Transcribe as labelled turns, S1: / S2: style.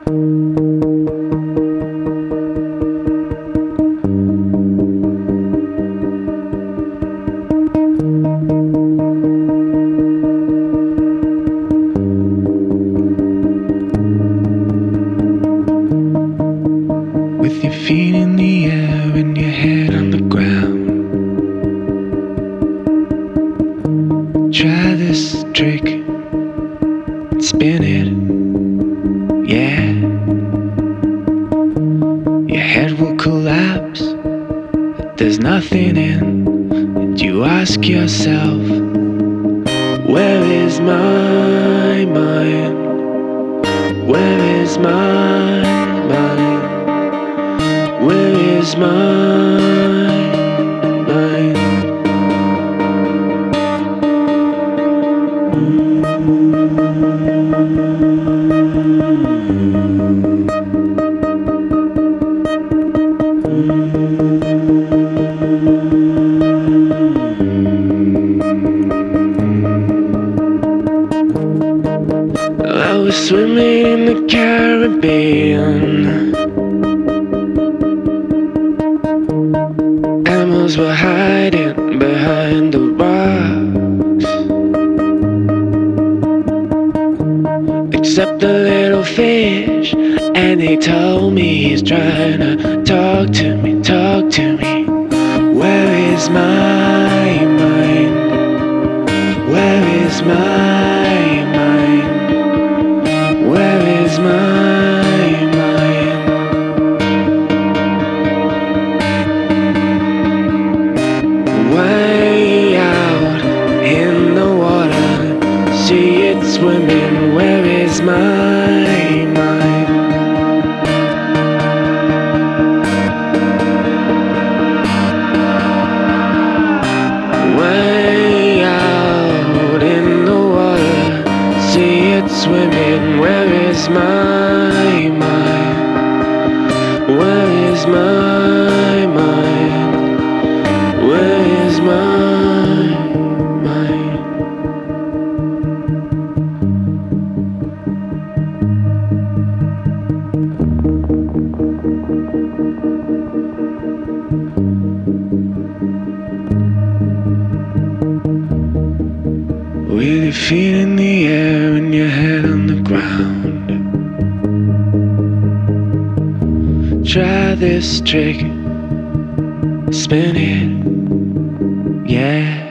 S1: With your feet in the air and your head on the ground. Try this trick, spin it, yeah. Your head will collapse, there's nothing in. And you ask yourself, where is my mind? Where is my mind? Where is my mind? I was swimming in the Caribbean. Animals were hiding behind the rocks, except the little fish. And he told me he's trying to talk to me, talk to me. Where is my mind? Where is my mind? Where is my mind? Way out in the water, see it swimming. Where is my mind? Way out in the water, see it swimming. Where is my mind? Where is my mind? Where is my mind? With your feet in the air and your head on the ground. Try this trick, spin it, yeah.